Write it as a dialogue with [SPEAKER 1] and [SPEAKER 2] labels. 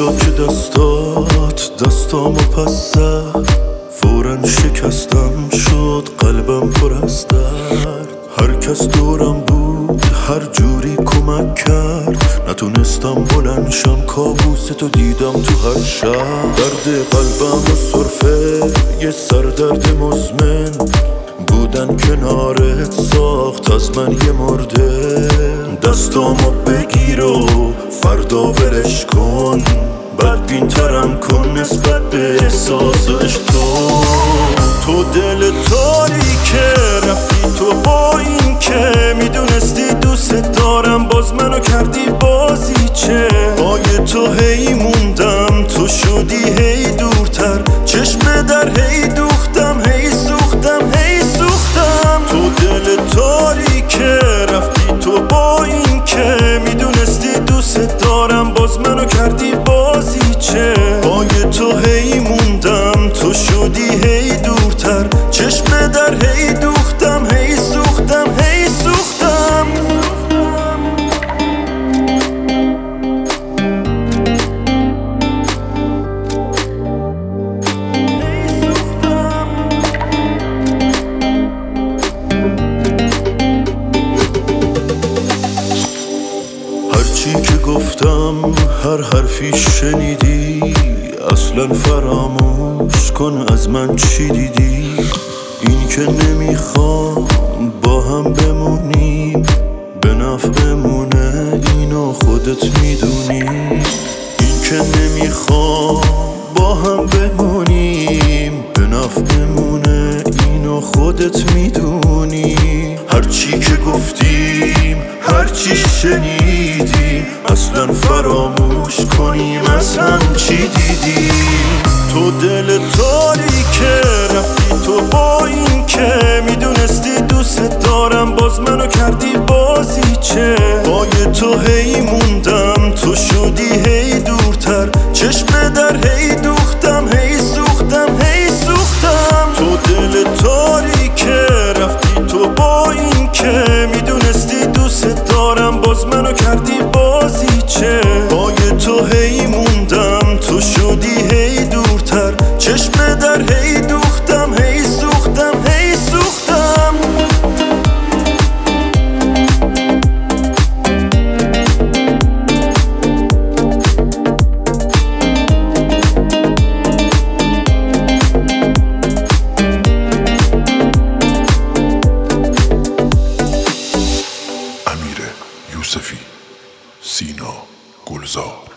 [SPEAKER 1] جا که دستامو پس زد، فوراً شکستم شد قلبم پر از درد. هر کس دورم بود هر جوری کمک کرد، نتونستم بلند شم، کابوستو دیدم تو هر شب. درد قلبم و سرفه یه سردرد مزمن، بودن کنارت ساخت از من یه مرده. دستامو بگیر و فردا ولش کن، بدبین ترم کن نسبت به احساس عشق. تو دل تاریکه رفتی تو، با این که میدونستی دوست دارم باز منو کردی بازیچه. پای تو هی موندم تو شدی هی دورتر، چشم در هی دوختم هی سوختم هی سوختم. تو دل تاریکه رفتی تو، با این که میدونستی دوست دارم باز منو کردی بازیچه. پای تو هی موندم تو شدی هی دورتر، چشم در هی دوختم هی سوختم هی سوختم. هرچی که گفتم هر حرفی شنیدی، اصلا فراموش کن از من چی دیدی. این که نمیخوام با هم بمونیم به نفعمونه، اینو خودت میدونی. این که نمیخوام با هم بمونیم به نفعمونه، اینو خودت میدونی. هرچی که گفتیم هرچی شنیدیم، اصلا فراموش کنیم از هم چی دیدیم. تو دل تاریکه رفتی تو، با این که میدونستی دوست دارم باز منو کردی بازیچه. پای تو هی موندم تو شدی هی دورتر، چشم در هی دوختم هی سوختم هی سوختم. تو دل تاریکه رفتی تو، با این که میدونستی دوست دارم باز منو کردی بازیچه. پای تو هی موندم تو شدی هی دورتر، چشم در هی دوختم هی سوختم هی سوختم.
[SPEAKER 2] امیر یوسفی، سینا گلزار.